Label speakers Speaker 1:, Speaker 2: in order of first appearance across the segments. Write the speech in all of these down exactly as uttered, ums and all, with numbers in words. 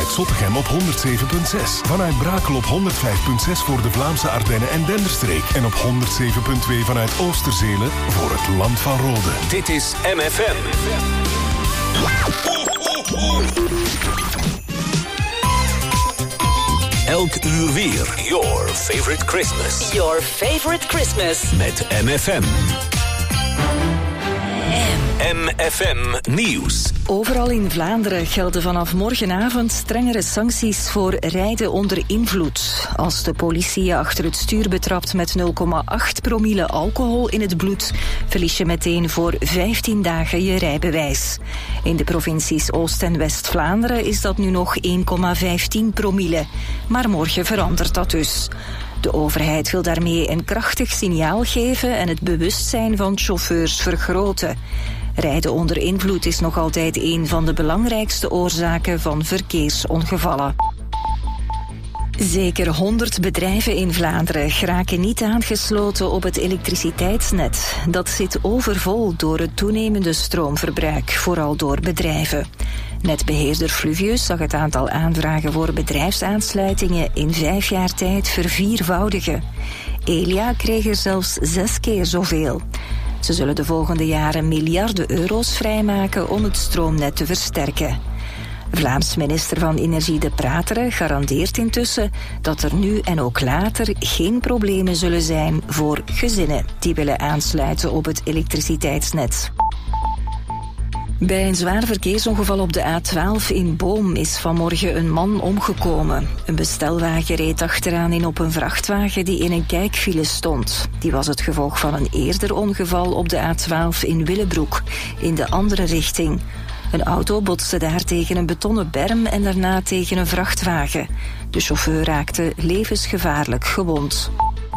Speaker 1: vanuit Zottegem op honderd zeven komma zes. Vanuit Brakel op honderd vijf komma zes voor de Vlaamse Ardennen en Denderstreek. En op honderd zeven komma twee vanuit Oosterzelen voor het Land van Rode.
Speaker 2: Dit is M F M. Elk uur weer. Your favorite Christmas.
Speaker 3: Your favorite Christmas.
Speaker 2: Met M F M. M F M Nieuws.
Speaker 3: Overal in Vlaanderen gelden vanaf morgenavond strengere sancties voor rijden onder invloed. Als de politie je achter het stuur betrapt met nul komma acht promille alcohol in het bloed, verlies je meteen voor vijftien dagen je rijbewijs. In de provincies Oost- en West-Vlaanderen is dat nu nog één komma vijftien promille. Maar morgen verandert dat dus. De overheid wil daarmee een krachtig signaal geven en het bewustzijn van chauffeurs vergroten. Rijden onder invloed is nog altijd een van de belangrijkste oorzaken van verkeersongevallen. Zeker honderd bedrijven in Vlaanderen geraken niet aangesloten op het elektriciteitsnet. Dat zit overvol door het toenemende stroomverbruik, vooral door bedrijven. Netbeheerder Fluvius zag het aantal aanvragen voor bedrijfsaansluitingen in vijf jaar tijd verviervoudigen. Elia kreeg er zelfs zes keer zoveel. Ze zullen de volgende jaren miljarden euro's vrijmaken om het stroomnet te versterken. Vlaams minister van Energie De Prateren garandeert intussen dat er nu en ook later geen problemen zullen zijn voor gezinnen die willen aansluiten op het elektriciteitsnet. Bij een zwaar verkeersongeval op de A twaalf in Boom is vanmorgen een man omgekomen. Een bestelwagen reed achteraan in op een vrachtwagen die in een kijkfile stond. Die was het gevolg van een eerder ongeval op de A twaalf in Willebroek, in de andere richting. Een auto botste daar tegen een betonnen berm en daarna tegen een vrachtwagen. De chauffeur raakte levensgevaarlijk gewond.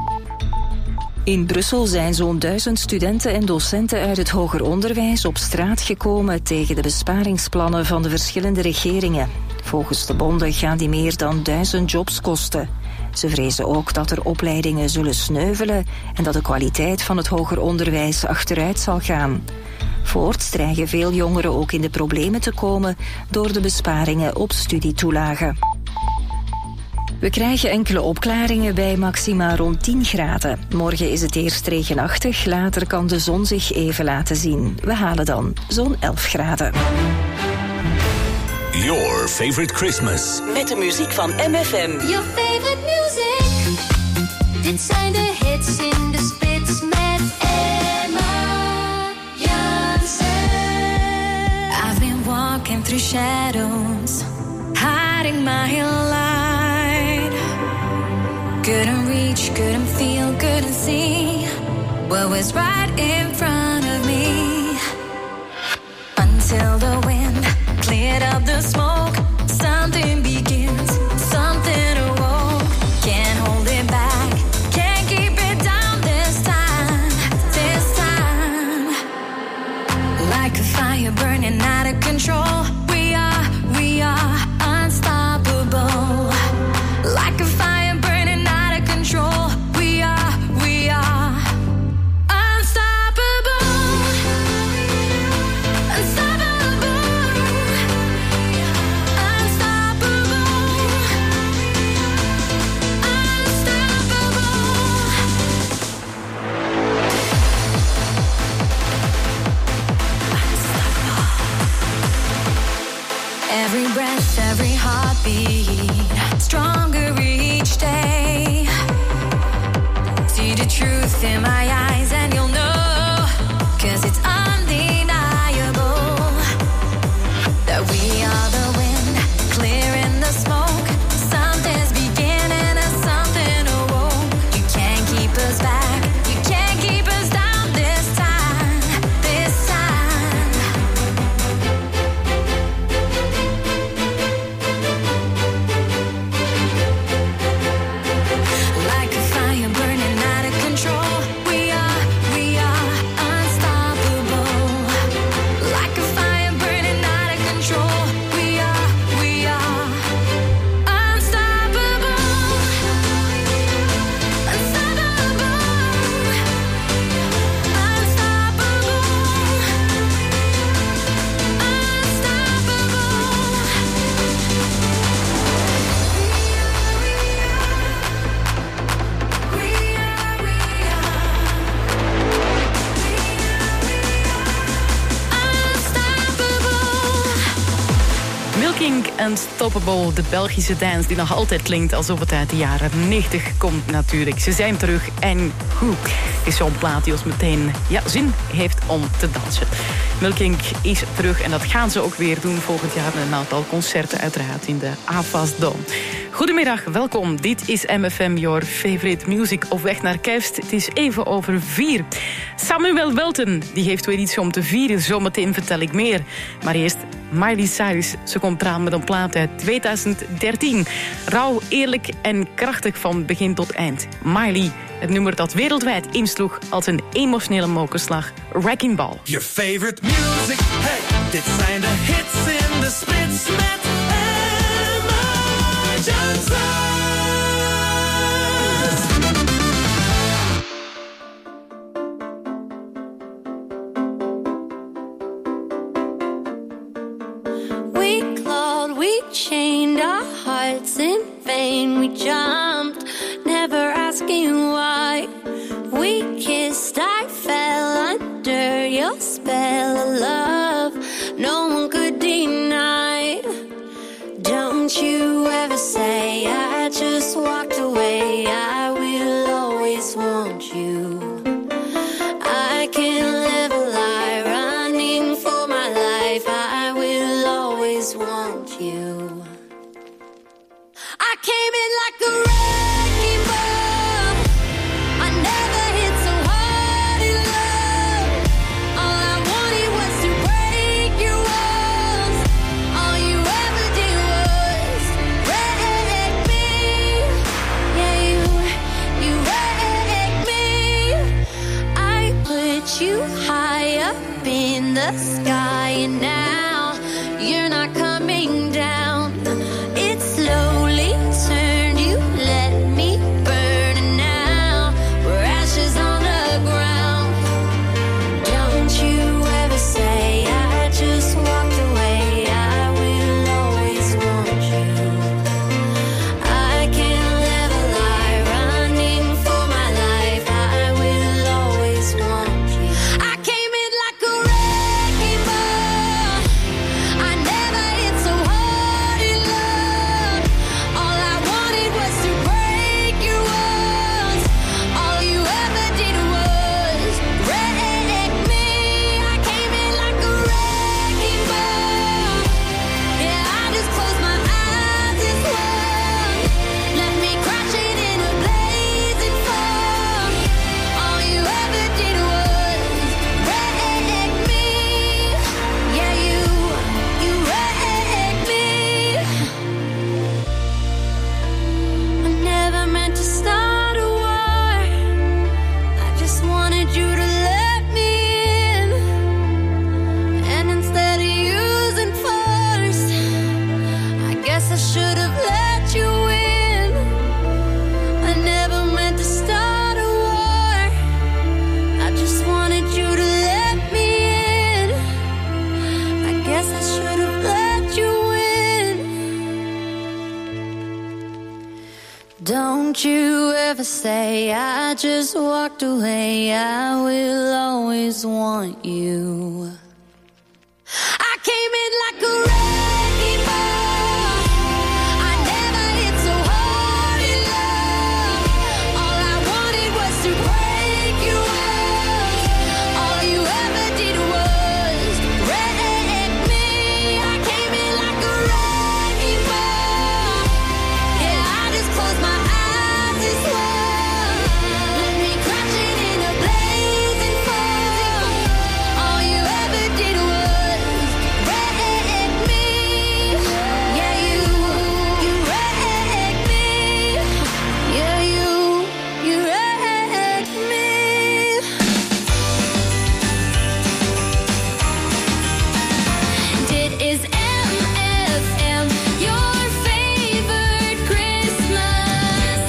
Speaker 3: In Brussel zijn zo'n duizend studenten en docenten uit het hoger onderwijs op straat gekomen tegen de besparingsplannen van de verschillende regeringen. Volgens de bonden gaan die meer dan duizend jobs kosten. Ze vrezen ook dat er opleidingen zullen sneuvelen en dat de kwaliteit van het hoger onderwijs achteruit zal gaan. Voorts dreigen veel jongeren ook in de problemen te komen door de besparingen op studietoelagen. We krijgen enkele opklaringen bij maxima rond tien graden. Morgen is het eerst regenachtig, later kan de zon zich even laten zien. We halen dan zo'n elf graden.
Speaker 2: Your favorite Christmas.
Speaker 3: Met de muziek van M F M.
Speaker 4: Your favorite music. Dit zijn de hits in de spits met Emma Jansen.
Speaker 5: I've been walking through shadows, hiding my light. Couldn't reach, couldn't feel, couldn't see what was right in front of me. Until the wind cleared up the smoke, something begins, something awoke. Can't hold it back, can't keep it down this time, this time. Like a fire burning out of control, we are, we are unstoppable. Like a fire burning out of control, we are, we are unstoppable, unstoppable, unstoppable, unstoppable. Every breath, every heartbeat, stronger each day. See the truth in my eyes and you'll know, 'cause it's undeniable that we are the wind, clearing the smoke. Something's beginning and something awoke. You can't keep us back, you can't keep us down this time, this time.
Speaker 6: Unstoppable, de Belgische dance die nog altijd klinkt alsof het uit de jaren negentig komt natuurlijk. Ze zijn terug en hoe is zo'n plaat die ons meteen ja, zin heeft om te dansen. Milking is terug en dat gaan ze ook weer doen volgend jaar met een aantal concerten uiteraard in de A F A S Dome. Goedemiddag, welkom. Dit is M F M, your favorite music op weg naar kerst. Het is even over vier. Samuel Welten, die heeft weer iets om te vieren. Zometeen vertel ik meer. Maar eerst Miley Cyrus. Ze komt eraan met een plaat uit twintig dertien. Rauw, eerlijk en krachtig van begin tot eind. Miley, het nummer dat wereldwijd insloeg als een emotionele mokerslag. Wrecking Ball.
Speaker 7: Your favorite music, hey, dit zijn de hits in de spits met Emma Johnson.
Speaker 4: We clawed, we chained our hearts in vain. We jumped, never asking why. We kissed, I fell under your spell of love. No one could deny. Don't you ever say I just walked away. I will always want you. I can't live a lie running for my life. I will always want you. I came in like a wrecking ball. I never hit so hard in love. All I wanted was to break your walls. All you ever did was wreck me. Yeah, you, you wrecked me. I put you high up in the sky, and now you're not coming down. It slowly turned, you let me burn, and now we're ashes on the ground. Don't you ever say I just walked away. I will always want you. I can't live a lie running for my life. I will always want you. I came in like a wrecking ball. I never hit so hard in love. All I wanted was to break your walls. All you ever did was wreck me. I came in like a wrecking ball. Yeah, I just closed my eyes and swung. Left me crashing in a blazing fall. All you ever did was wreck me. Yeah, you, you wrecked me. I never meant to start a war. I just wanted you to let me in. And instead of using force, I guess I should have let you in. I never meant to start a war. I just wanted you to let me in. I guess I should have let you in. Don't you ever say I just walked away. I will always want you. I came in like a wrecking ball. I never hit so hard in love. All I wanted was to break your walls. All you ever did was wreck me. I came in like a wrecking ball. Yeah, I just closed my eyes and swung. Left me crashing in a blazing fall. All you ever did was wreck me. Yeah, you, you wrecked me. Yeah, you, you wrecked me. Dit is M F M, your favorite Christmas.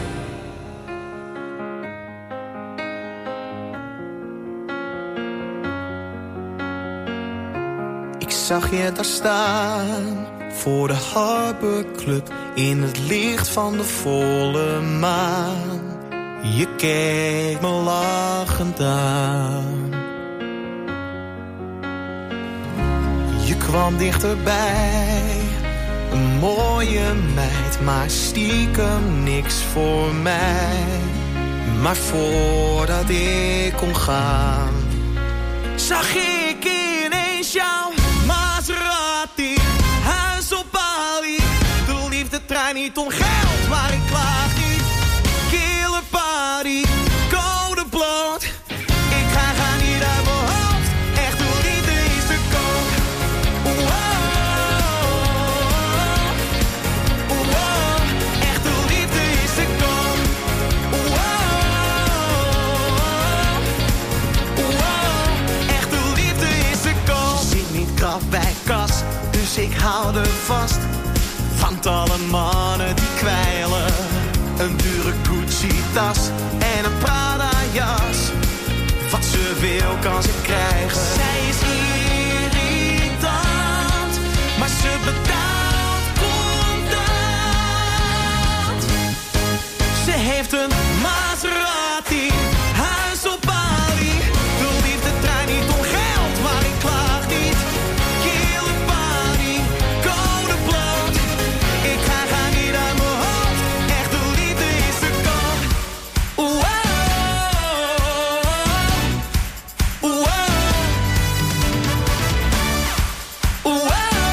Speaker 7: Ik zag je daar staan voor de Harbor Club in het licht van de volle maan. Je keek me lachend aan. Je kwam dichterbij, mooie meid, maar stiekem niks voor mij. Maar voordat ik kon gaan, zag ik ineens jouw Maserati. Huis op Bali, de liefde draait niet om geld, maar ik klaag niet. Killer party, code bloot. Ik ga gaan niet uit mijn hoofd, echt de liefde is te koop. Wow, wow, echt de liefde is te koop. Wow, wow, echt de liefde is te koop. Zit niet krap bij kas, dus ik hou er vast. Want alle mannen die kwijlen, een dure Gucci-tas en een Prada-jas. Wat ze wil kan ze krijgen. Zij is irritant, maar ze betaalt contant. Ze heeft een Maserati, huis op Bali. De liefde draait niet om geld, maar ik klaag niet. Killer party, code bloot. Ik ga gaan niet uit mijn hoofd, echt de liefde is te koop. Wow, wow, wow.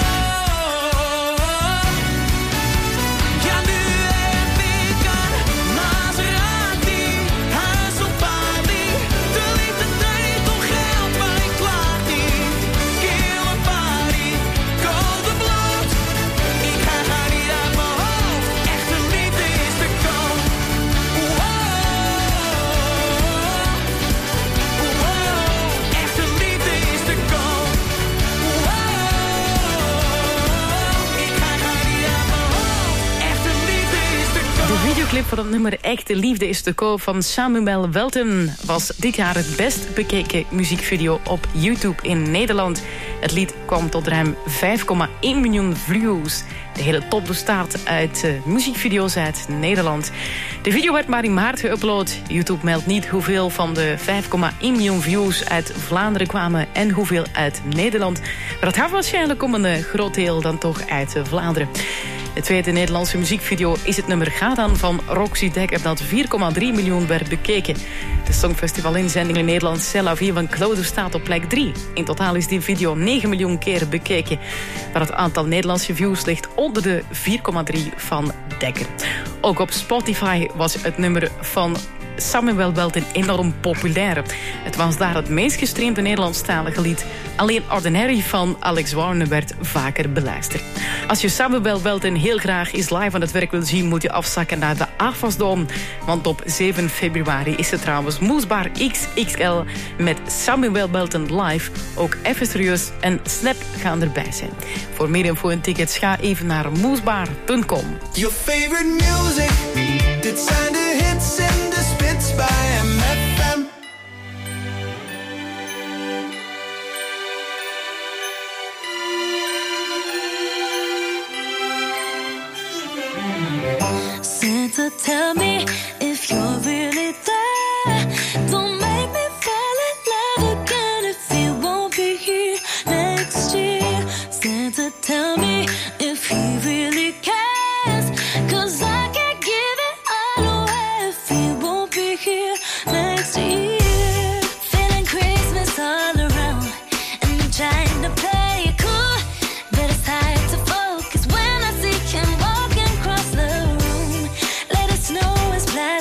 Speaker 7: Ja, nu heb ik een Maserati, huis op Bali. De liefde draait niet om geld, maar ik klaag niet. Killer party, code bloot. Ik ga gaan niet uit mijn hoofd, echt de liefde is te koop. Wow, wow, echt de liefde is te koop. Wow, ik ga gaan niet uit mijn hoofd, echt de liefde is te koop.
Speaker 6: De videoclip van het nummer Echte Liefde is te koop van Samuel Welten was dit jaar het best bekeken muziekvideo op YouTube in Nederland. Het lied kwam tot ruim vijf komma één miljoen views. De hele top bestaat uit uh, muziekvideo's uit Nederland. De video werd maar in maart geüpload. YouTube meldt niet hoeveel van de vijf komma één miljoen views uit Vlaanderen kwamen en hoeveel uit Nederland. Maar het gaat waarschijnlijk om een uh, groot deel dan toch uit uh, Vlaanderen. De tweede Nederlandse muziekvideo is het nummer Ga dan van Roxy Dekker dat vier komma drie miljoen werd bekeken. De Songfestival-inzending in Nederland C'est la vie van Claude staat op plek drie. In totaal is die video negen miljoen keer bekeken. Maar het aantal Nederlandse views ligt onder de vier komma drie van Dekker. Ook op Spotify was het nummer van Samuel Welten enorm populair. Het was daar het meest gestreamde Nederlandstalige lied. Alleen Ordinary van Alex Warner werd vaker beluisterd. Als je Samuel Welten heel graag eens live aan het werk wil zien, moet je afzakken naar de A F A S Dome. Want op zeven februari is het trouwens Moesbar X X L met Samuel Welten live. Ook Even Serieus en Snap gaan erbij zijn. Voor meer info en tickets ga even naar moesbar punt com.
Speaker 8: Your favorite music, dit zijn de hits en de spits bij M F M.
Speaker 5: Santa, tell me if you're really there. Don't make me fall in love again if you won't be here next year. Santa, tell me if he really cares, 'cause I can't give it all away if he won't be here next year. Feeling Christmas all around, and I'm trying to play it cool, but it's hard to focus when I see him walking across the room. Let it snow is black.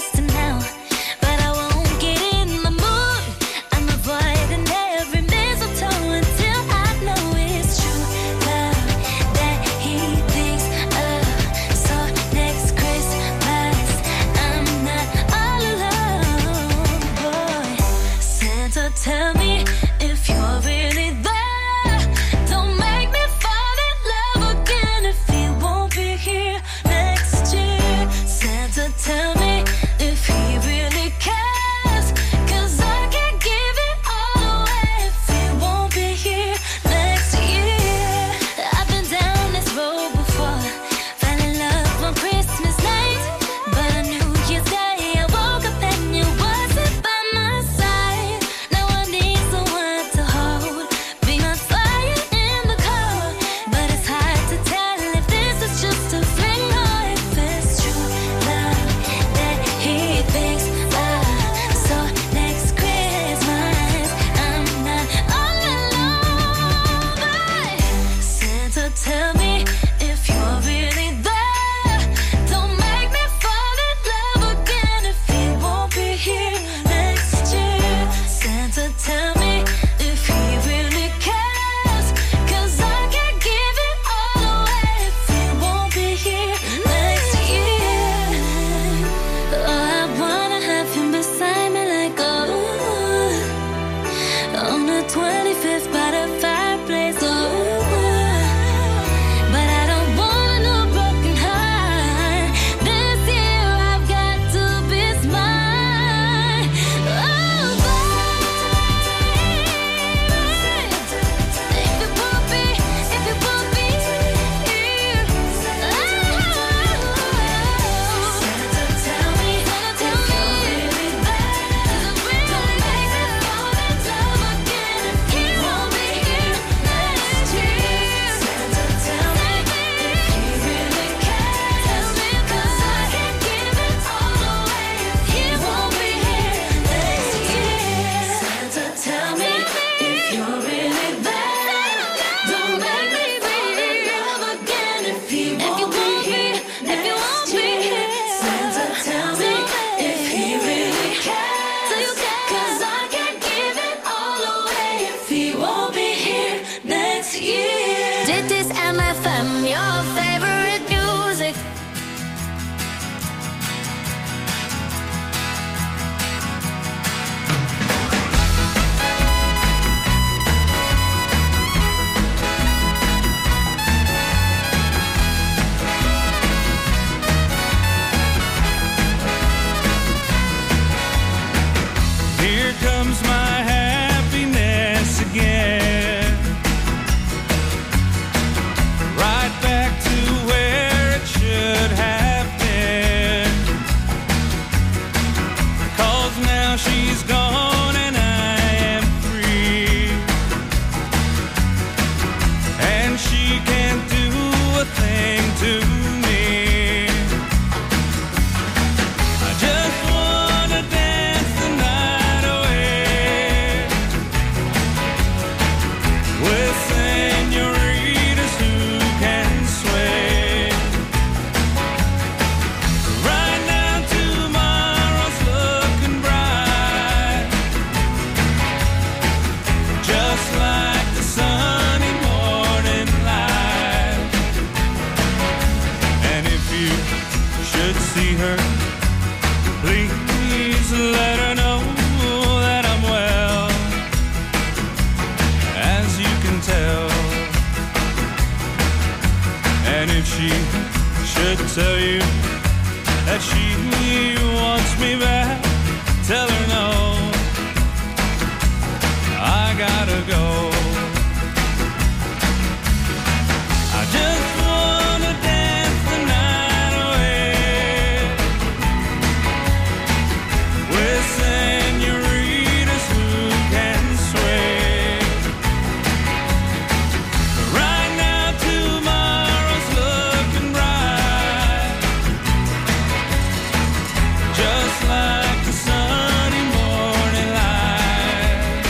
Speaker 9: you should see her, please let her know that I'm well. As you can tell, and if she should tell you that she wants me back, tell her no, I gotta go. I just wanna dance the night away with senoritas who can sway. Right now tomorrow's looking bright, just like the sunny morning light.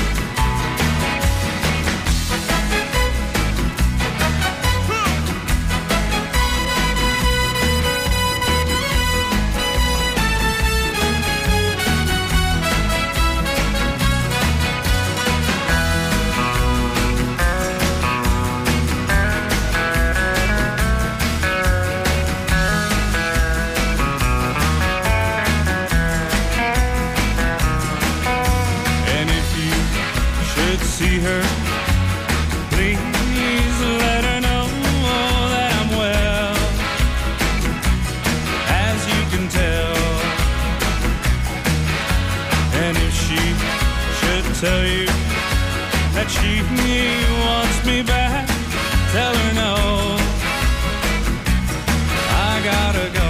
Speaker 9: And if you should see her, please let her know that I'm well. As you can tell, and if she should tell you that she wants me back, tell her no, I gotta go.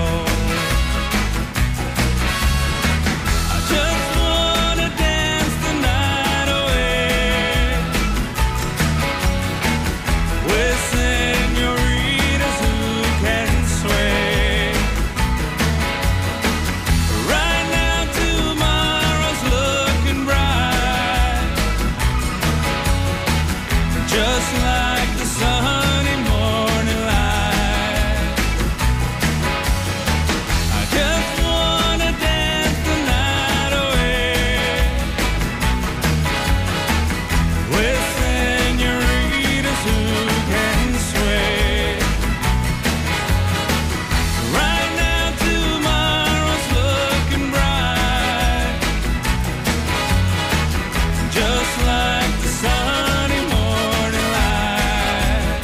Speaker 9: I just wanna dance the night away with senoritas who can sway. Right now tomorrow's looking bright, just like the sunny morning light. I just wanna dance the night away with senoritas who can sway. Right now tomorrow's looking bright, just like the sunny morning light.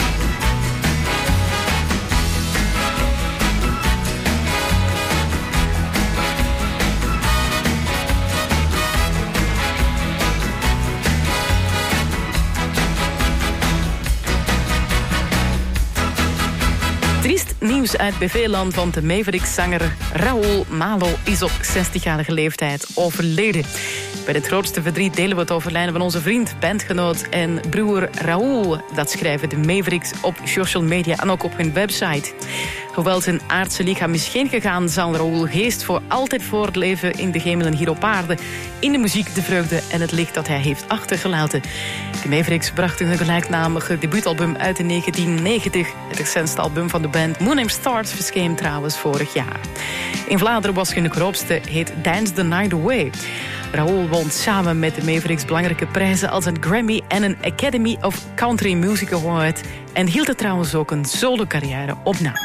Speaker 6: Triest nieuws uit B V-land, want de Mavericks-zanger Raúl Malo is op zestigjarige leeftijd overleden. Bij het grootste verdriet delen we het overlijden van onze vriend, bandgenoot en broer Raúl. Dat schrijven de Mavericks op social media en ook op hun website. Hoewel zijn aardse lichaam is geen gegaan, zal Raúl geest voor altijd voortleven in de hemelen hier op aarde. In de muziek, de vreugde en het licht dat hij heeft achtergelaten. De Mavericks brachten hun gelijknamige debuutalbum uit in negentien negentig. Het recentste album van de band, Moon Named Stars, verscheen trouwens vorig jaar. In Vlaanderen was hun grootste hit Dance the Night Away. Raúl won samen met de Mavericks belangrijke prijzen als een Grammy en een Academy of Country Music Award. En hield er trouwens ook een solo-carrière op na.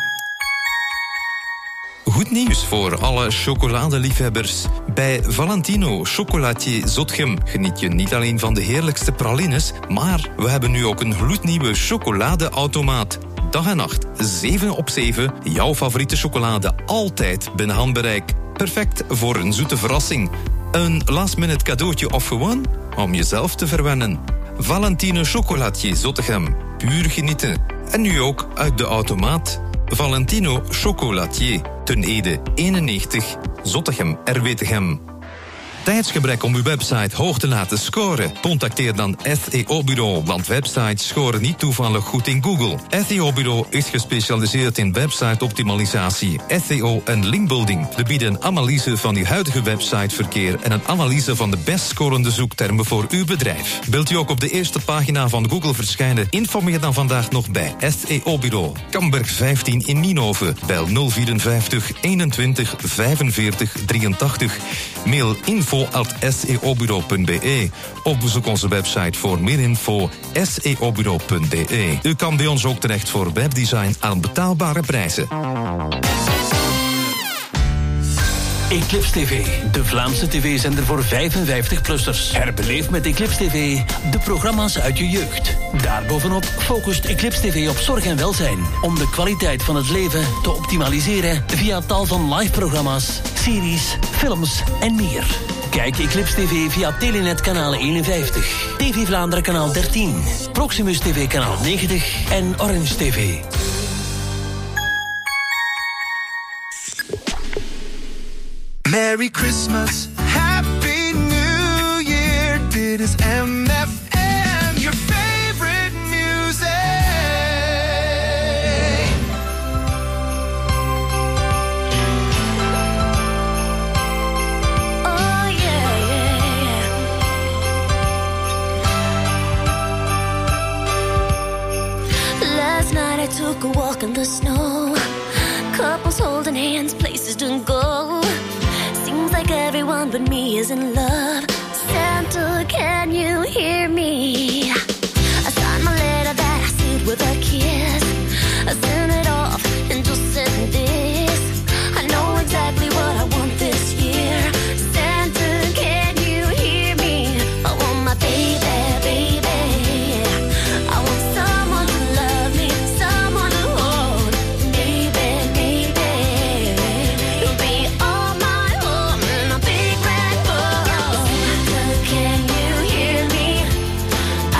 Speaker 10: Goed nieuws voor alle chocoladeliefhebbers. Bij Valentino Chocolatier Zottegem geniet je niet alleen van de heerlijkste pralines, maar we hebben nu ook een gloednieuwe chocoladeautomaat. Dag en nacht, zeven op zeven, jouw favoriete chocolade altijd binnen handbereik. Perfect voor een zoete verrassing. Een last-minute cadeautje of gewoon om jezelf te verwennen. Valentino Chocolatier Zottegem, puur genieten. En nu ook uit de automaat. Valentino Chocolatier, Ten Ede eenennegentig, Zottegem, R W Tegem. Tijdsgebrek om uw website hoog te laten scoren? Contacteer dan S E O-bureau, want websites scoren niet toevallig goed in Google. S E O-bureau is gespecialiseerd in website-optimalisatie, S E O en linkbuilding. We bieden een analyse van uw huidige websiteverkeer en een analyse van de best scorende zoektermen voor uw bedrijf. Wilt u ook op de eerste pagina van Google verschijnen? Informeer dan vandaag nog bij S E O-bureau. Kamberg vijftien in Nienhoven. Bel nul vierenvijftig eenentwintig vijfenveertig drieëntachtig. Mail info info at s e o bureau punt b e of bezoek onze website voor meer info s e o bureau punt b e. U kan bij ons ook terecht voor webdesign aan betaalbare prijzen.
Speaker 11: Eclipse T V, de Vlaamse tv-zender voor vijfenvijftig-plussers. Herbeleef met Eclipse T V de programma's uit je jeugd. Daarbovenop focust Eclipse T V op zorg en welzijn, om de kwaliteit van het leven te optimaliseren via tal van live-programma's, series, films en meer. Kijk Eclipse T V via Telenet kanaal eenenvijftig, T V Vlaanderen kanaal dertien, Proximus T V kanaal negentig en Orange T V.
Speaker 8: Merry Christmas, Happy New Year. Dit is M F M, your favorite music.
Speaker 4: Oh yeah, yeah, yeah. Last night I took a walk in the snow. Couples holding hands, places to go. Seems like everyone but me is in love. Santa, can you hear me? I signed my letter that I sealed with a kiss. I sent it off and just said this: I know exactly what I want this year. Santa, can you hear me? I want my baby, baby. I want someone to love me, someone to hold. Baby, baby, you'll be all my home in a big red bowl. Santa, can you hear me?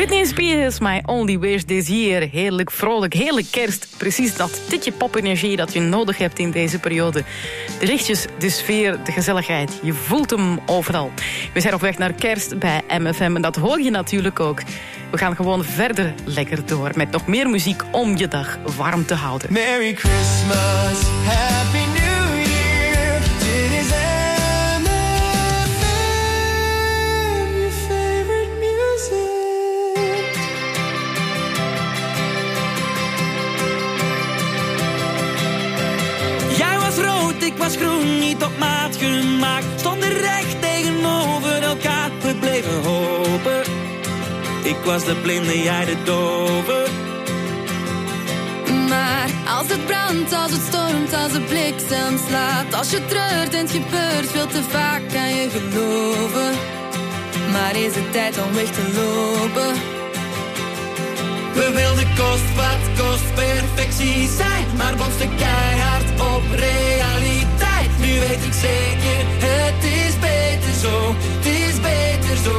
Speaker 6: Britney Spears, My Only Wish This Year. Heerlijk vrolijk, heerlijk kerst. Precies dat tikje popenergie dat je nodig hebt in deze periode. De lichtjes, de sfeer, de gezelligheid. Je voelt hem overal. We zijn op weg naar kerst bij M F M en dat hoor je natuurlijk ook. We gaan gewoon verder lekker door met nog meer muziek om je dag warm te houden.
Speaker 8: Merry Christmas, Happy New Year. Dit is M F M, your favorite music.
Speaker 12: Jij was rood, ik was groen, niet op maat gemaakt. Stonden recht tegenover elkaar, we bleven hopen. Ik was de blinde, jij de dove.
Speaker 5: Maar als het brandt, als het stormt, als de bliksem slaat, als je treurt en het gebeurt veel te vaak, kan je geloven. Maar is het tijd om weg te lopen?
Speaker 8: We wilden kost wat kost perfectie zijn, maar botsten keihard op realiteit. Nu weet ik zeker, het is beter zo, het is beter zo.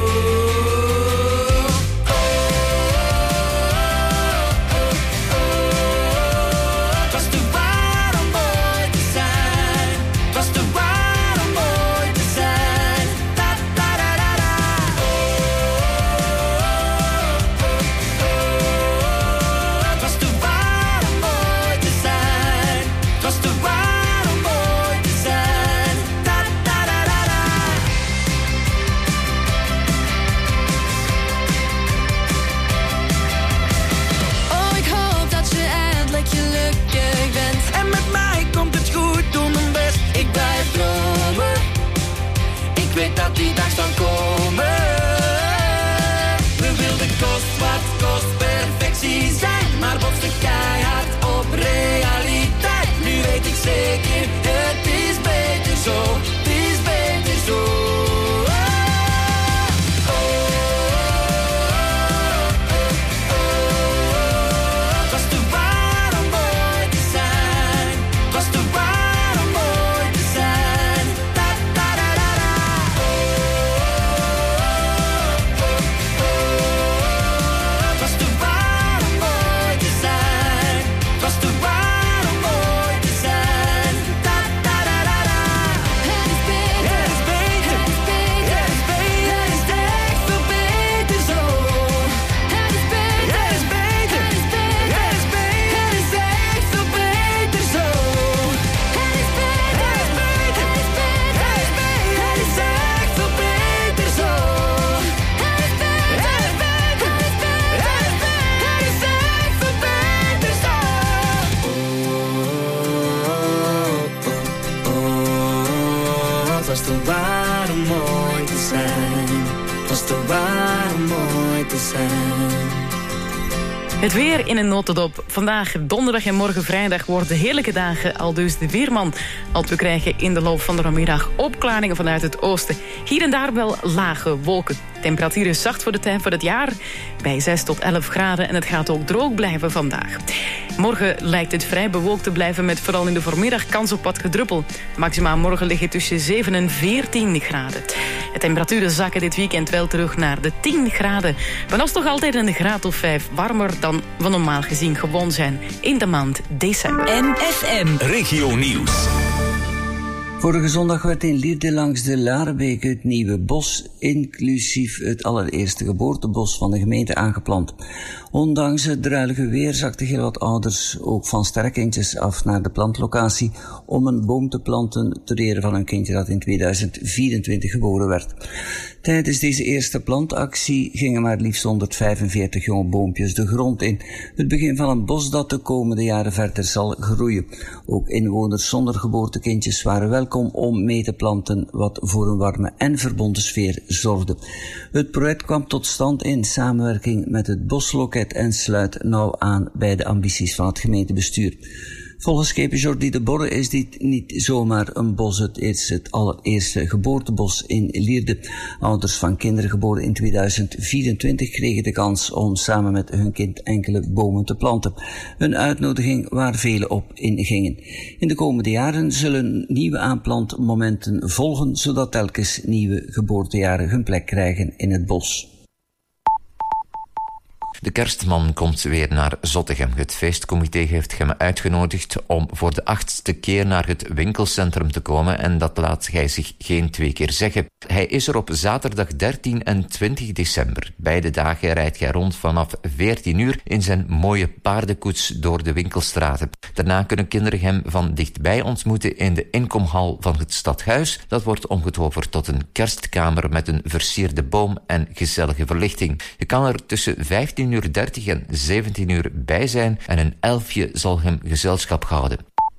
Speaker 8: Dat die dag zal komen. We wilden kost wat kost perfectie zijn, maar botsten keihard op realiteit. Nu weet ik zeker, het is beter zo, het is beter zo.
Speaker 6: Het weer in een notendop. Vandaag donderdag en morgen vrijdag worden heerlijke dagen. Al dus de weerman. Want we krijgen in de loop van de namiddag opklaringen vanuit het oosten. Hier en daar wel lage wolken. Temperatuur is zacht voor de tijd van het jaar. Bij zes tot elf graden en het gaat ook droog blijven vandaag. Morgen lijkt het vrij bewolkt te blijven met vooral in de voormiddag kans op wat gedruppel. Maximaal morgen liggen tussen zeven en veertien graden. De temperaturen zakken dit weekend wel terug naar de tien graden. Maar dat is toch altijd een graad of vijf warmer dan we normaal gezien gewoon zijn in de maand december.
Speaker 13: M F M
Speaker 2: Regio Nieuws.
Speaker 14: Vorige zondag werd in Lierde langs de Larebeek het nieuwe bos, inclusief het allereerste geboortebos van de gemeente, aangeplant. Ondanks het druilige weer zakten heel wat ouders ook van sterkindjes af naar de plantlocatie om een boom te planten ter ere van een kindje dat in tweeduizend vierentwintig geboren werd. Tijdens deze eerste plantactie gingen maar liefst honderdvijfenveertig jonge boompjes de grond in. Het begin van een bos dat de komende jaren verder zal groeien. Ook inwoners zonder geboortekindjes waren welkom om mee te planten, wat voor een warme en verbonden sfeer zorgde. Het project kwam tot stand in samenwerking met het Bosloket en sluit nauw aan bij de ambities van het gemeentebestuur. Volgens schepen Jordi de Borre is dit niet zomaar een bos, het is het allereerste geboortebos in Lierde. Ouders van kinderen geboren in tweeduizend vierentwintig kregen de kans om samen met hun kind enkele bomen te planten. Een uitnodiging waar velen op ingingen. In de komende jaren zullen nieuwe aanplantmomenten volgen, zodat telkens nieuwe geboortejaren hun plek krijgen in het bos.
Speaker 13: De kerstman komt weer naar Zottegem. Het feestcomité heeft hem uitgenodigd om voor de achtste keer naar het winkelcentrum te komen en dat laat hij zich geen twee keer zeggen. Hij is er op zaterdag dertien en twintig december. Beide dagen rijdt hij rond vanaf veertien uur in zijn mooie paardenkoets door de winkelstraten. Daarna kunnen kinderen hem van dichtbij ontmoeten in de inkomhal van het stadhuis. Dat wordt omgetoverd tot een kerstkamer met een versierde boom en gezellige verlichting. Je kan er tussen vijftien uur dertig en zeventien uur bij zijn en een elfje zal hem gezelschap houden.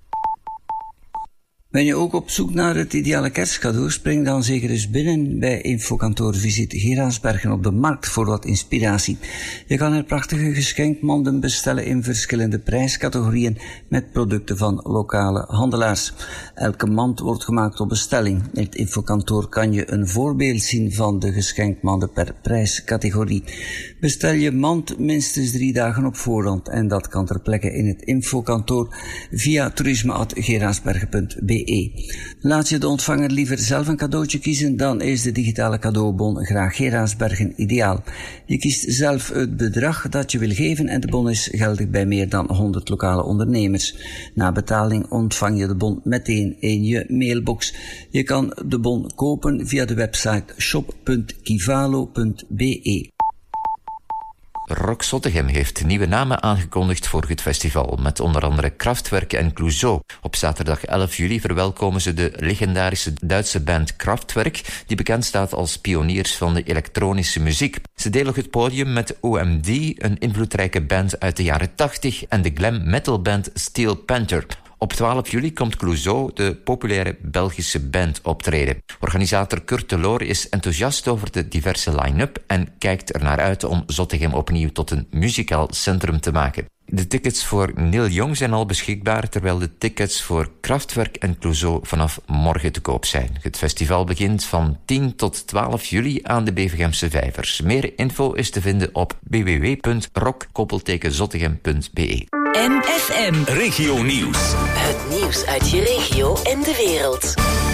Speaker 14: Ben je ook op zoek naar het ideale kerstcadeau? Spring dan zeker eens binnen bij Infokantoor Visit Geraardsbergen op de markt voor wat inspiratie. Je kan er prachtige geschenkmanden bestellen in verschillende prijscategorieën met producten van lokale handelaars. Elke mand wordt gemaakt op bestelling. In het Infokantoor kan je een voorbeeld zien van de geschenkmanden per prijscategorie. Bestel je mand minstens drie dagen op voorhand en dat kan ter plekke in het Infokantoor via toerisme apenstaartje geraardsbergen punt b e. Laat je de ontvanger liever zelf een cadeautje kiezen, dan is de digitale cadeaubon Graag Geraardsbergen ideaal. Je kiest zelf het bedrag dat je wil geven en de bon is geldig bij meer dan honderd lokale ondernemers. Na betaling ontvang je de bon meteen in je mailbox. Je kan de bon kopen via de website shop punt kivalo punt b e.
Speaker 13: Rock Zottegem heeft nieuwe namen aangekondigd voor het festival, met onder andere Kraftwerk en Clouseau. Op zaterdag elf juli verwelkomen ze de legendarische Duitse band Kraftwerk, die bekend staat als pioniers van de elektronische muziek. Ze delen het podium met O M D, een invloedrijke band uit de jaren tachtig, en de glam metal band Steel Panther. Op twaalf juli komt Clouseau, de populaire Belgische band, optreden. Organisator Kurt Deloor is enthousiast over de diverse line-up en kijkt er naar uit om Zottegem opnieuw tot een muzikaal centrum te maken. De tickets voor Neil Young zijn al beschikbaar, terwijl de tickets voor Kraftwerk en Clouseau vanaf morgen te koop zijn. Het festival begint van tien tot twaalf juli aan de Bevegemse Vijvers. Meer info is te vinden op w w w punt rock zottegem punt b e.
Speaker 2: M F M Regio Nieuws. Het nieuws uit je regio en de wereld.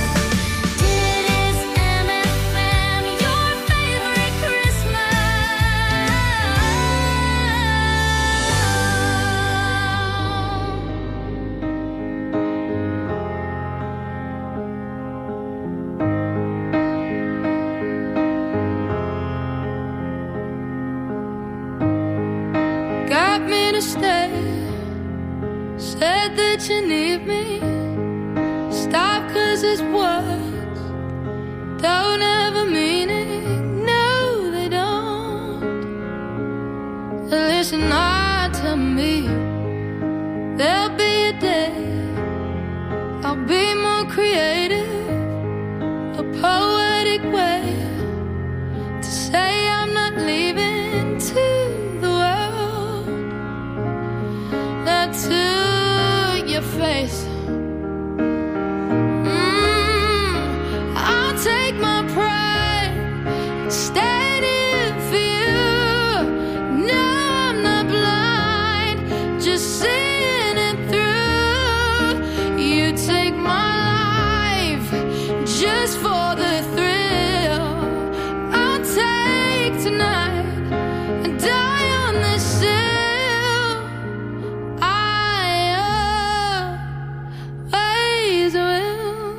Speaker 15: Got me to stay. Said that you need me. Stop, cause it's words don't have a meaning. No, they don't. Listen hard to me. There'll be a day I'll be more creative, a poetic way to say I'm not leaving to the world, not to your face. Mm, I'll take my pride, stand in for you. No, I'm not blind, just seeing it through. You take my life just for the thrill. I'll take tonight and die on this sill. I always will.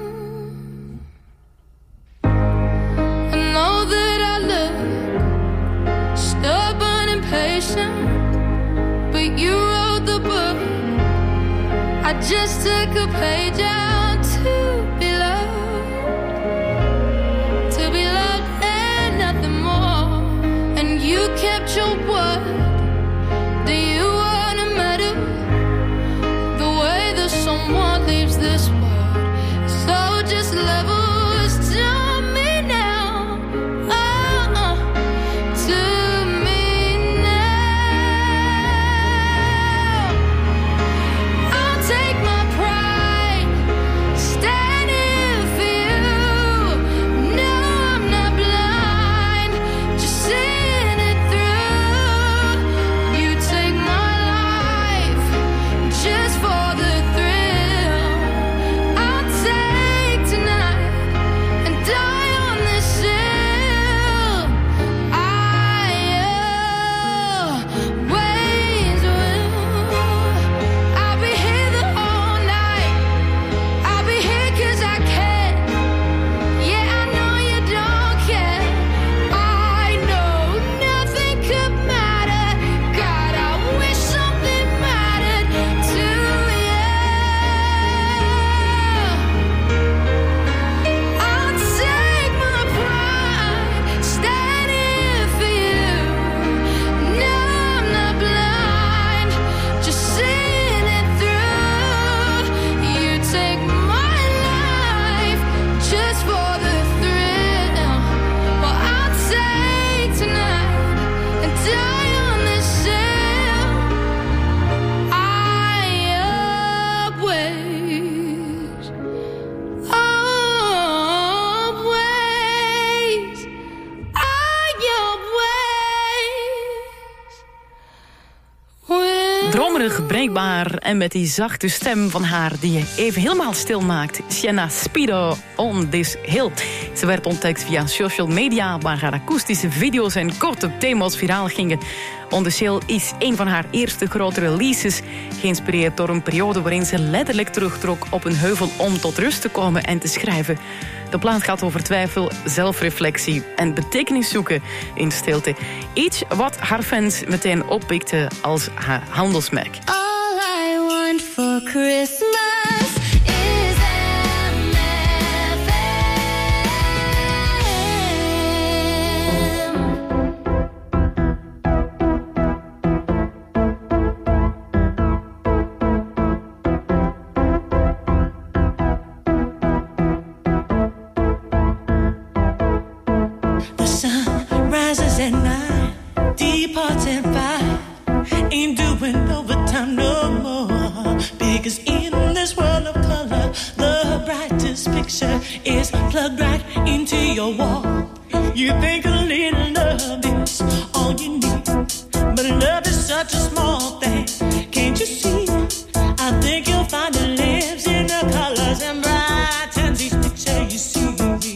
Speaker 15: I know that I look stubborn and patient, but you wrote the book. I just took a page out to be loved, to be loved and nothing more. And you kept your word. Do you want a medal? The way that someone leaves this world. So just levels to me now. Oh, uh, to me now. I'll take my pride, stand in for you. No, I'm not blind, just seeing it through. You take my life just for the thrill.
Speaker 6: korig, breekbaar en met die zachte stem van haar die je even helemaal stil maakt. Sienna Speedo on this hill. Ze werd ontdekt via social media waar haar akoestische video's en korte thema's viraal gingen. On the Hill is een van haar eerste grote releases, geïnspireerd door een periode waarin ze letterlijk terugtrok op een heuvel om tot rust te komen en te schrijven. De plaat gaat over twijfel, zelfreflectie en betekenis zoeken in stilte. Iets wat haar fans meteen oppikten als haar handelsmerk.
Speaker 4: All I want for Christmas is M F
Speaker 12: The sun rises at nine, departs at five. Ain't doing overtime no more. Because in this world of color, the brightest picture is plugged right into your wall. You think a little love is all you need, but love is such a small thing. Can't you see? I think you'll find it lives in the colors and brightens each picture you see.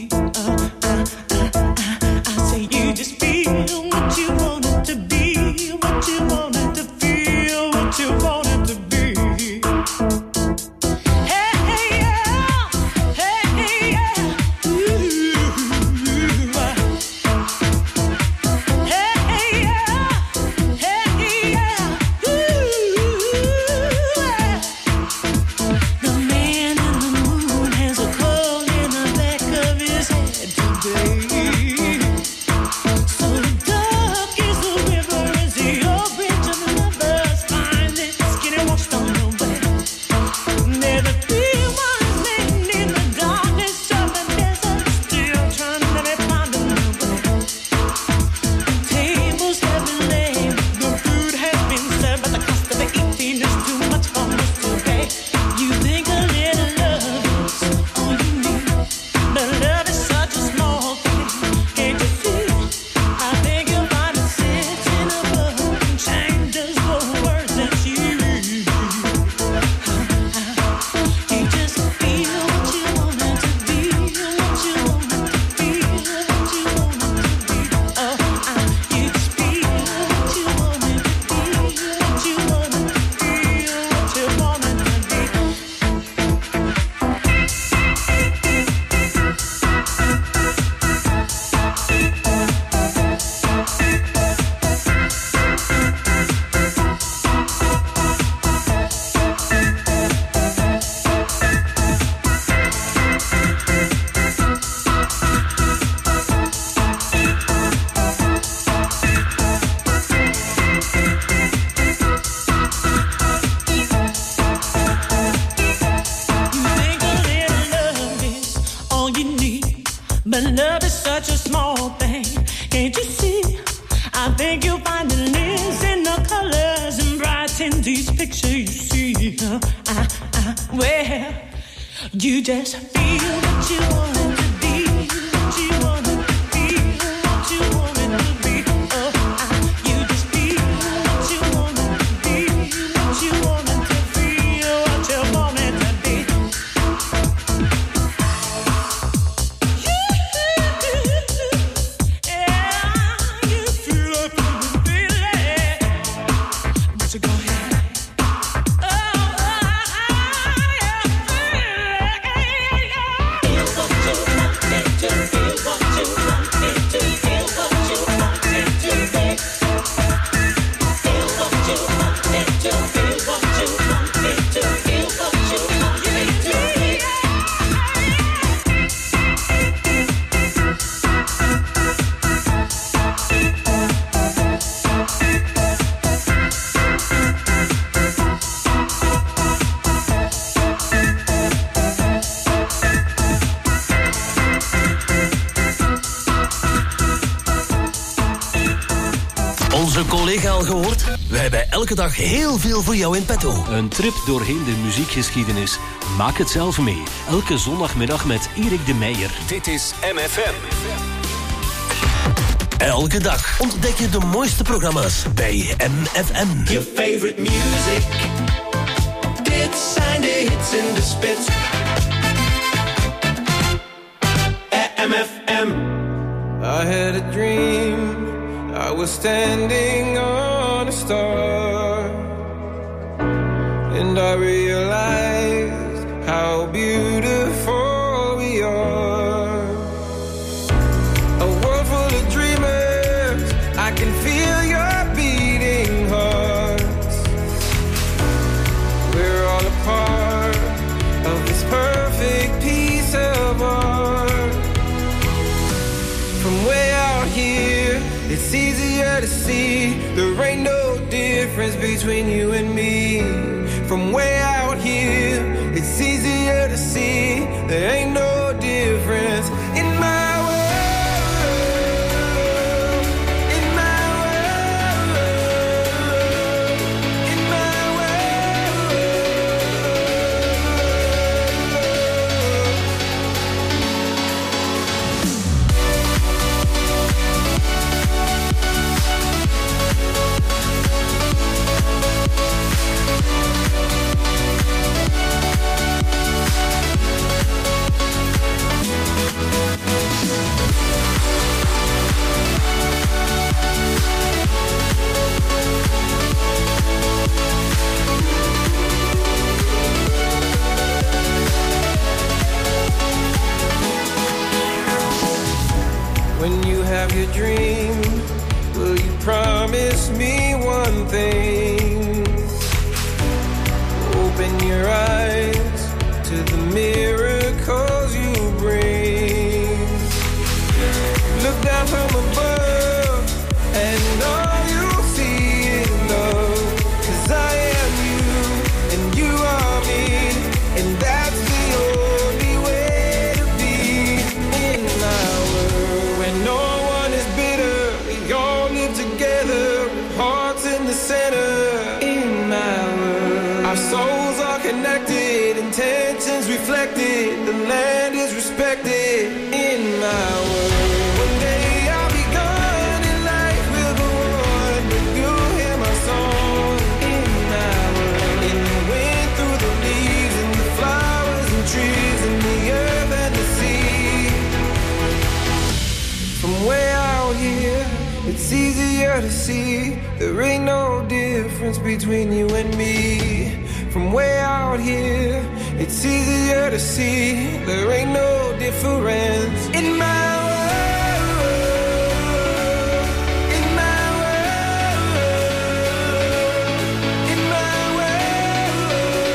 Speaker 12: But love is such a small thing. Can't you see? I think you'll find it lives in the colors and brighten these pictures you see. Uh, uh, uh, well, you just feel what you want to be, what you want to be, what you want to be. Oh, uh, you just feel what you want to be, what you want to feel, what you want to be.
Speaker 11: Collega al gehoord? Wij hebben elke dag heel veel voor jou in petto.
Speaker 16: Een trip doorheen de muziekgeschiedenis. Maak het zelf mee. Elke zondagmiddag met Erik de Meijer.
Speaker 17: Dit is M F M.
Speaker 11: Elke dag ontdek je de mooiste programma's bij M F M.
Speaker 8: Your favorite music. Dit zijn de hits in de spits. M F M.
Speaker 17: I had a dream. I was standing on a star. And I realized how beautiful we are. A world full of dreamers. I can feel your beating hearts. We're all a part of this perfect piece of art. From way out here, it's easier to see. There ain't no difference between you and me. From way out here, it's easier to see. There ain't no difference in my world, in my world, in my world. When you have your dream, will you promise me one thing? Open your eyes to the miracles you bring. Look down from above and all you'll see is love. 'Cause I am you and you are me, and that's the only way to be in my world. When no one is bitter, we all live together, hearts in the center. In my world, our souls are connected, intentions reflected, the land is respected. In my world, one day I'll be gone and life will go on, but you'll hear my song. In my world, in the wind, through the leaves, and the flowers and trees, and the earth and the sea. From way out here, it's easier to see. There ain't no difference between you and me. From way out here, it's easier to see. There ain't no difference in my world, in my world, in my world,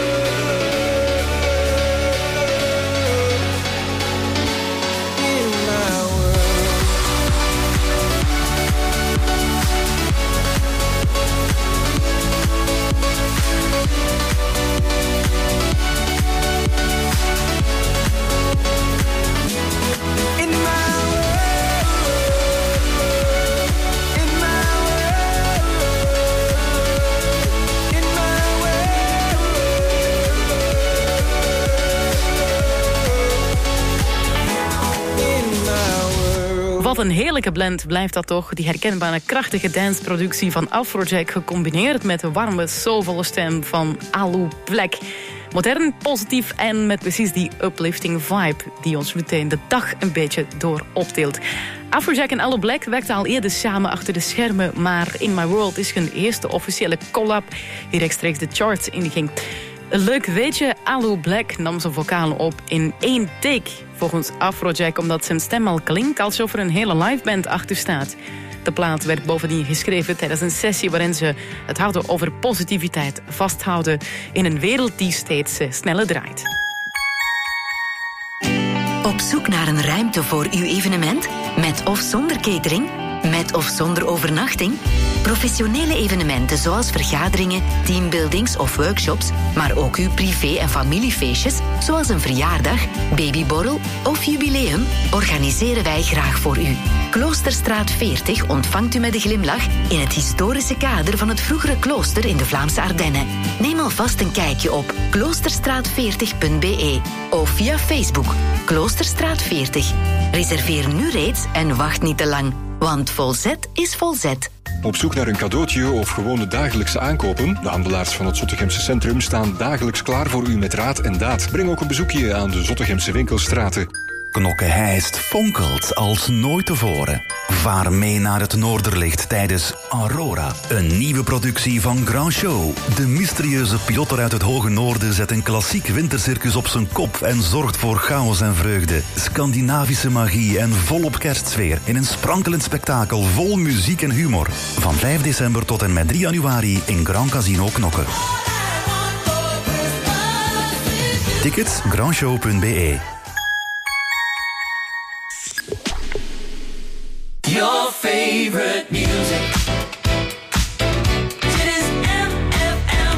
Speaker 17: in my world. In my
Speaker 6: Wat een heerlijke blend blijft dat toch. Die herkenbare krachtige danceproductie van Afrojack gecombineerd met de warme, soulvolle stem van Alou Black. Modern, positief en met precies die uplifting vibe die ons meteen de dag een beetje door optilt. Afrojack en Alou Black werkten al eerder samen achter de schermen, maar In My World is hun eerste officiële collab die rechtstreeks de charts inging. Een leuk weetje, Alou Black nam zijn vocalen op in één take. Volgens Afrojack omdat zijn stem al klinkt alsof er een hele liveband achter staat. De plaat werd bovendien geschreven tijdens een sessie waarin ze het hadden over positiviteit vasthouden in een wereld die steeds sneller draait.
Speaker 18: Op zoek naar een ruimte voor uw evenement? Met of zonder catering? Met of zonder overnachting? Professionele evenementen zoals vergaderingen, teambuildings of workshops, maar ook uw privé- en familiefeestjes, zoals een verjaardag, babyborrel of jubileum, organiseren wij graag voor u. Kloosterstraat veertig ontvangt u met een glimlach in het historische kader van het vroegere klooster in de Vlaamse Ardennen. Neem alvast een kijkje op kloosterstraat veertig punt b e of via Facebook Kloosterstraat veertig. Reserveer nu reeds en wacht niet te lang. Want Volzet is Volzet.
Speaker 19: Op zoek naar een cadeautje of gewone dagelijkse aankopen? De handelaars van het Zottegemse centrum staan dagelijks klaar voor u met raad en daad. Breng ook een bezoekje aan de Zottegemse winkelstraten.
Speaker 20: Knokke-Heist fonkelt als nooit tevoren. Vaar mee naar het Noorderlicht tijdens Aurora. Een nieuwe productie van Grand Show. De mysterieuze piloter uit het Hoge Noorden zet een klassiek wintercircus op zijn kop en zorgt voor chaos en vreugde. Scandinavische magie en volop kerstsfeer in een sprankelend spektakel vol muziek en humor. Van vijf december tot en met drie januari in Grand Casino Knokke. Tickets grandshow punt b e.
Speaker 8: Your favorite music. Dit is M F M.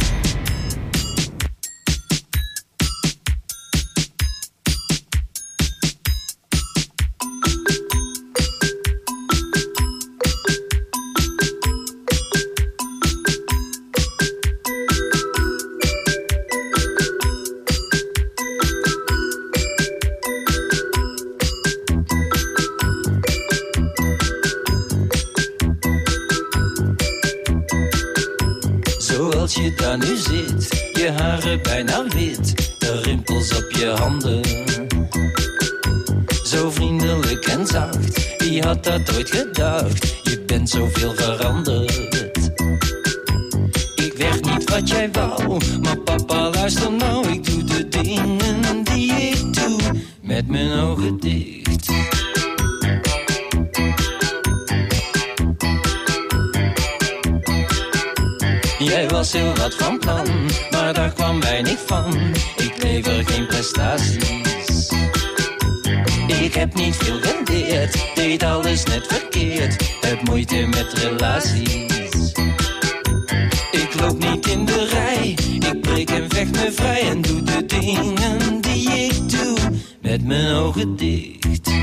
Speaker 21: Zoals je daar nu zit, je haren bijna wit, de rimpels op je handen. Zo vriendelijk en zacht, wie had dat ooit gedacht? Je bent zoveel veranderd. Ik werd niet wat jij wou, maar papa luister nou. Ik doe de dingen die ik doe, met mijn ogen dicht. Jij was heel wat van plan, maar daar kwam weinig van. Ik lever geen prestaties. Ik heb niet veel geleerd, deed alles net verkeerd. Heb moeite met relaties. Ik loop niet in de rij, ik breek en vecht me vrij. En doe de dingen die ik doe, met mijn ogen dicht.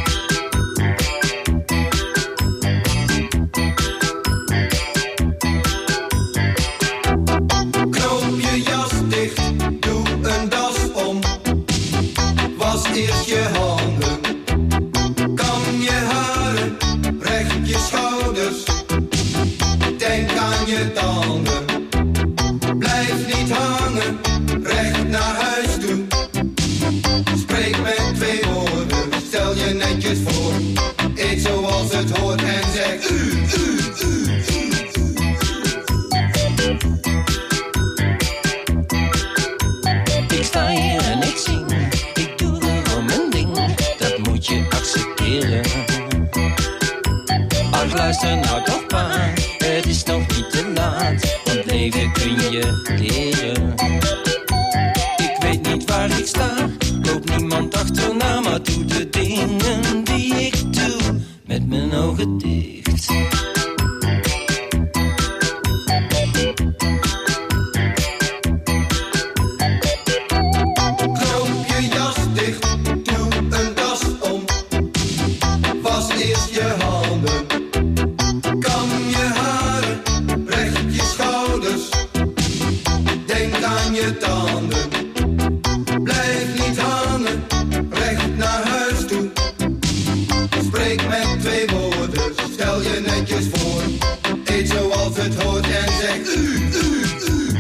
Speaker 22: Eerst je handen, kam je haren, recht je schouders, denk aan je tanden. Blijf niet hangen, recht naar huis toe. Spreek met twee woorden, stel je netjes voor. Eet zoals het hoort en zeg u, u, u, u.
Speaker 21: Ik sta hier en ik zing. Je accepteren. Ach, luister nou toch maar, het is nog niet te laat, want leven kun je leren. Ik weet niet waar ik sta, loop niemand achterna, maar doe de dingen die ik doe, met mijn ogen dicht.
Speaker 22: Knoop je jas dicht, doe een das om. Was eerst je handen, kam je haren, recht je schouders, denk aan je tanden. Blijf niet hangen, recht naar huis toe. Spreek met twee woorden, stel je netjes voor. Eet zoals het hoort en zeg u, u, u, u.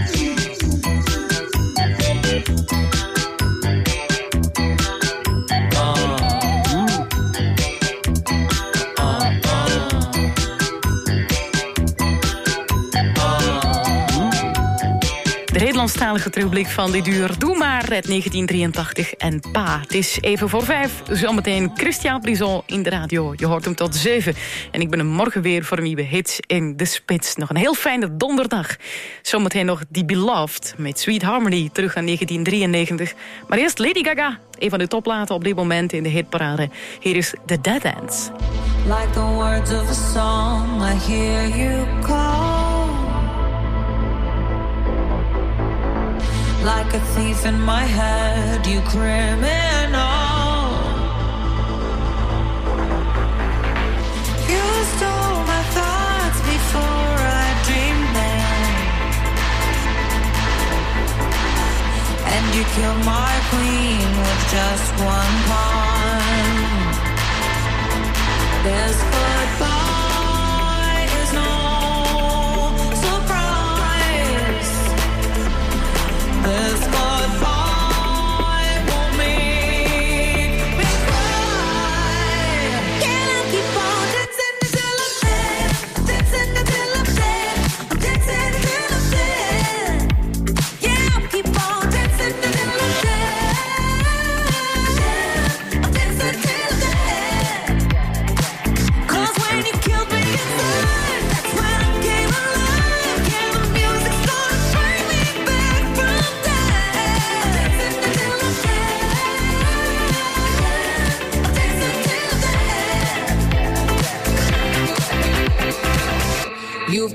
Speaker 6: Nederlandstalige terugblik van dit uur. Doe maar uit negentien drieëntachtig en pa. Het is even voor vijf. Zometeen Christian Brison in de radio. Je hoort hem tot zeven. En ik ben er morgen weer voor nieuwe hits in de spits. Nog een heel fijne donderdag. Zometeen nog Die Beloved met Sweet Harmony. Terug naar negentien drieënnegentig. Maar eerst Lady Gaga. Een van de toplaten op dit moment in de hitparade. Hier is The Dead Ends.
Speaker 23: Like the words of a song, I hear you call. Like a thief in my head, you criminal. You stole my thoughts before I dreamed them, and you killed my queen with just one pawn. There's football.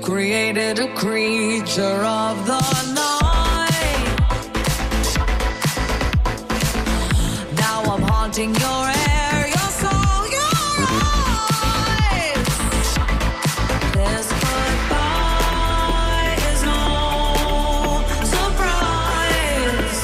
Speaker 23: created a creature of the night. Now I'm haunting your air, your soul, your eyes. This goodbye is no surprise.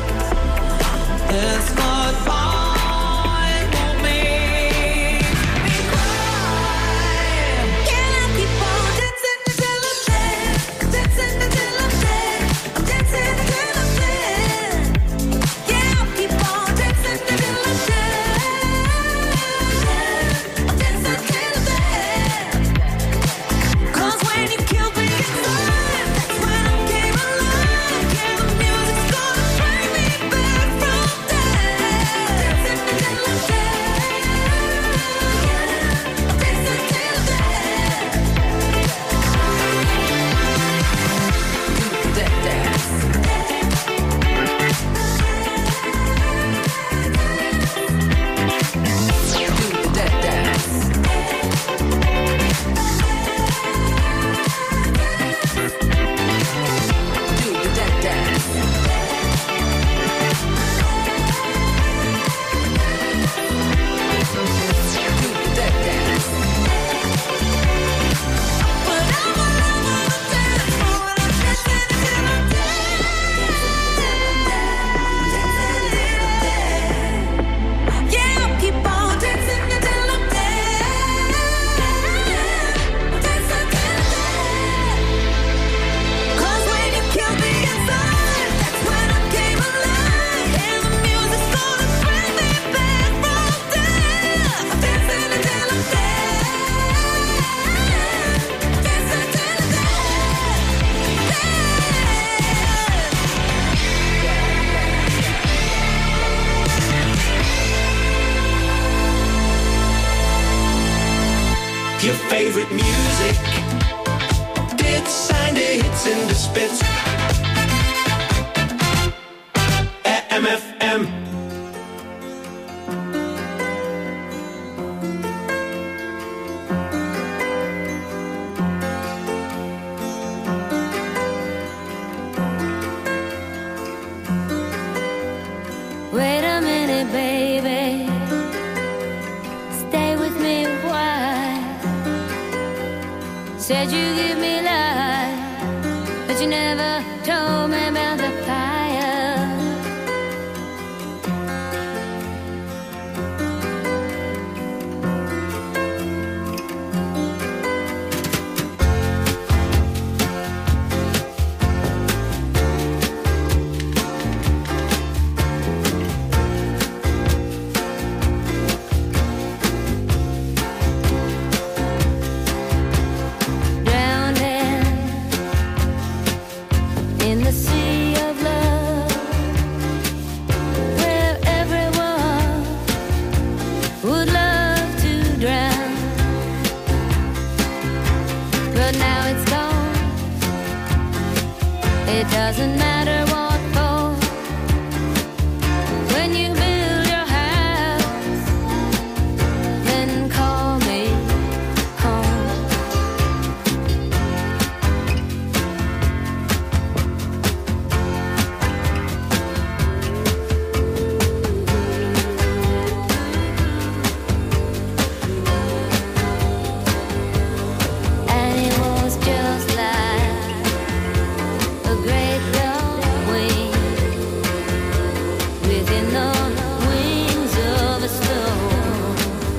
Speaker 23: This goodbye won't make me cry. Can I keep on dancing until I'm dead? Dancing until I'm dead. I'm dancing until I'm dead. Yeah, I'll keep on dancing until I'm dead. I'm dancing till I'm dead. 'Cause when you killed me inside, that's when I came alive. Yeah, the music's gonna bring me back from death. Dancing until I'm dead. I'm dancing till I'm dead. Do that dance. Do that dance. Do that dance. Do that dance. But I'm all over the dance floor and I'm dancing until I'm dead. Yeah, I'll keep on dancing until I'm dead. Dancing till I'm dead. 'Cause when you killed me inside, that's when I came alive. And the music's gonna bring me back from death. Dancing until I'm dead. Dancing till I'm
Speaker 8: Je favorite music. Dit zijn de hits in de spits. M F M.
Speaker 4: Wait a minute, baby. Stay with me a while. Said you give me life, but you never told me about the fire. Drowning in the sea of love, where everyone would love to drown. But now it's gone. It doesn't matter what for. When you build your house, then call me home. And it was just like a great dawn wind within the wings of a storm.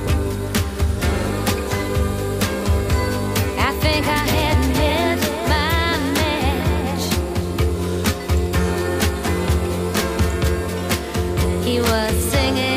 Speaker 4: I think I had hit my match. He was singing